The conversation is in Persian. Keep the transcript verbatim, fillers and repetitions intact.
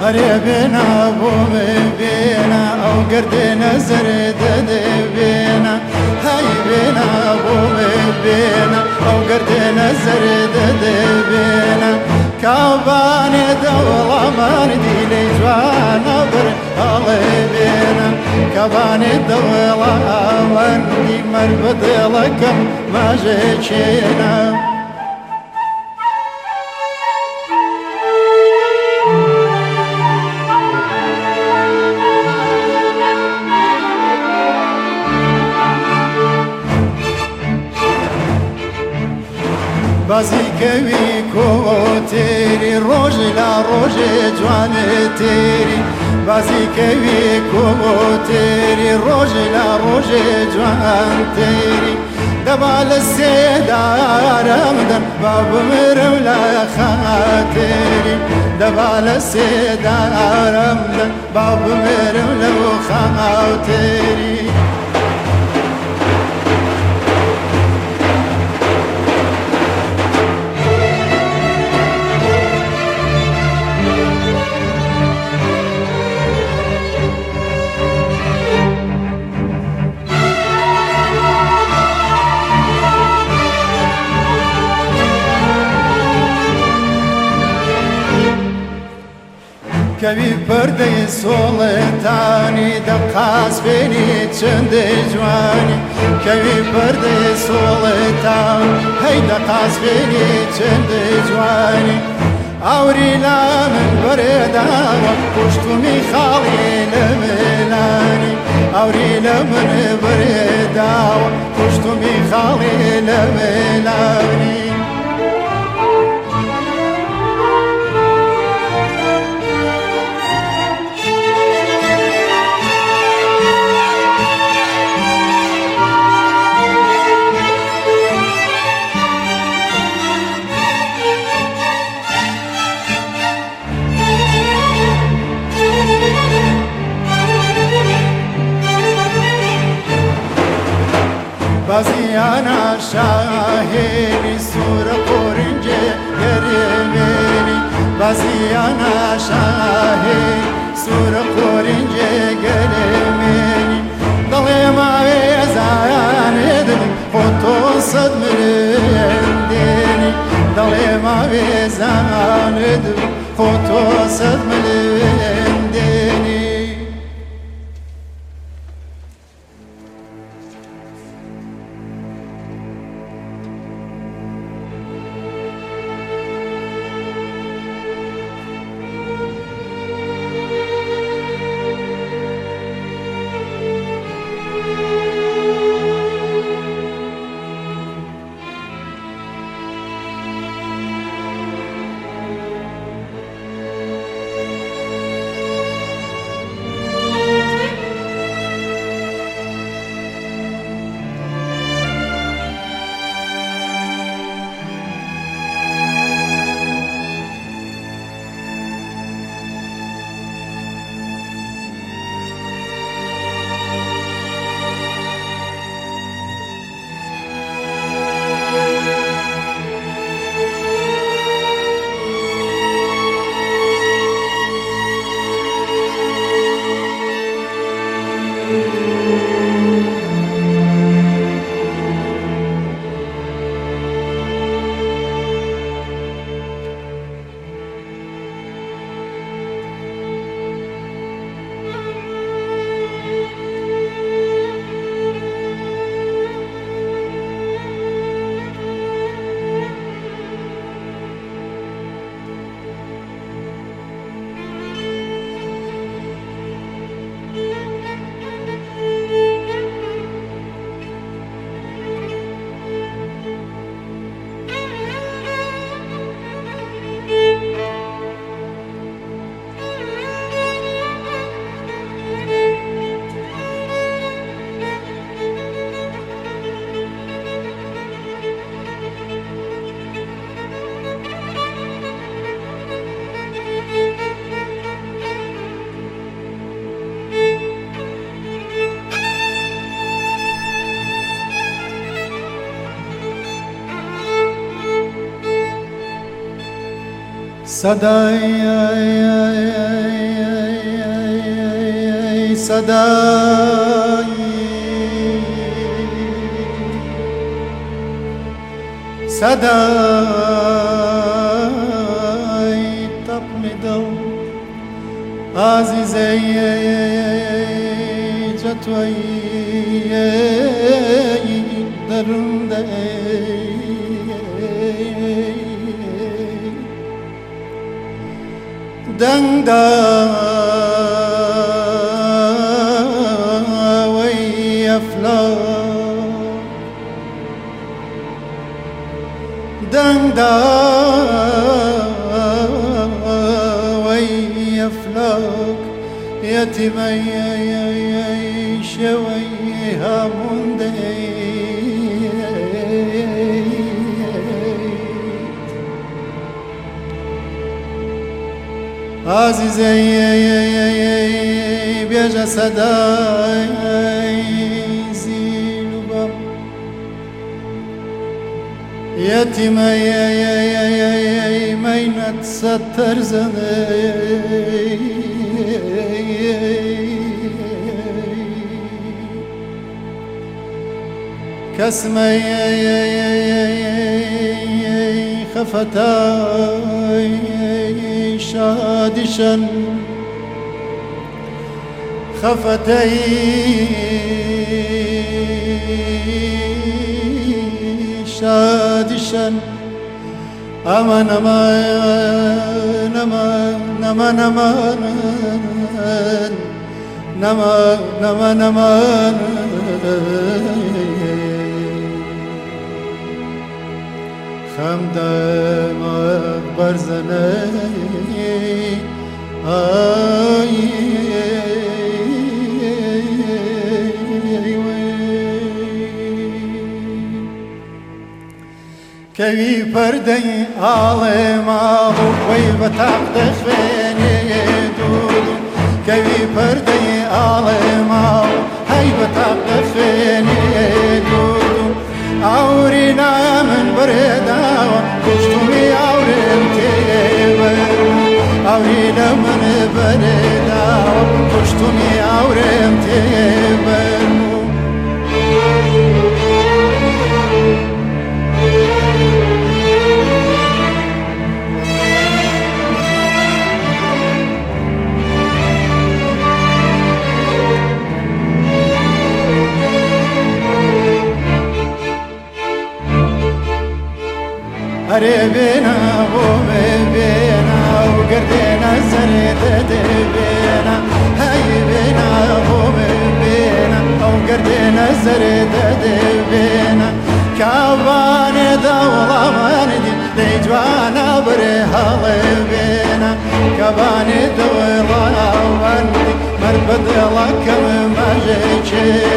هري بينا بو بينا او قردنا زرد بينا هاي بينا بو بينا او قردنا زرد بينا كاباني دولة مردي لي جوانا بر الله بينا كاباني دولة مردي مربط لكم ما جيشينا بازی کوی کو تیری روز لا روز جوان تیری بازی کوی کو تیری روز لا روز جوان تیری دبال سیدارم دن باب مرم لا خاطری دبال سیدارم دن باب مرم لا خاطری كبي بردي سولتاني دقاس بيني چند جواني كبي بردي سولتان هي دقاس بيني چند جواني اوري لا من بردا وقشتمي خالي لملاني اوري لا من بردا وقشتمي خالي لملاني بازیانا شاهینی سور قرنجه گرمینی بازیانا شاهین سور قرنجه گرمینی دلی ما ویزان دل خودتو صد ملندینی دلی ما ویزان دل خودتو صد ملندینی صدای صدای صدای طبل دو عزیزی جتوی درونده دنگ داوی افلاک دنگ داوی افلاک یتیمی شوی همونده عزیزی بیجا صدای زیل و بم یتیمی مینت ستر زنه کسمی خفتای شادشن خفتي شادشن أمان أمان أمان أمان أمان أمان أمان خمدم أكبر زني آي كوي پردي عالم أبو ويبتاق دخويني دودو كوي پردي عالم أبو هيبتاق دخويني دودو أورينا من برداوة كشتمي أورين تيبر أورينا من برداوة كشتمي أورين تيبر قريبنا ومبينا وقردنا زريت دبينا هاي بينا ومبينا وقردنا زريت دبينا كابان دولة ماندي ليجوانا بريها بينا كابان دولة ماندي مربد لك ما جيتش